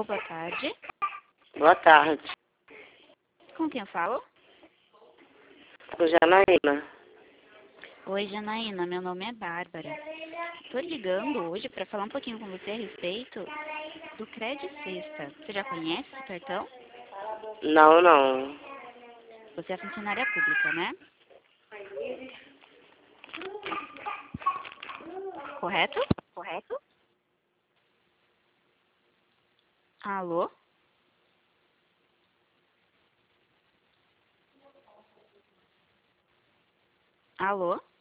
Alô, boa tarde. Boa tarde. Com quem eu falo? Sou Janaína. Oi, Janaína, meu nome é Bárbara. Tô ligando hoje para falar um pouquinho com você a respeito do Cred Sexta. Você já conhece esse cartão? Não. Você é funcionária pública, né? Correto? Correto? Alô? Alô?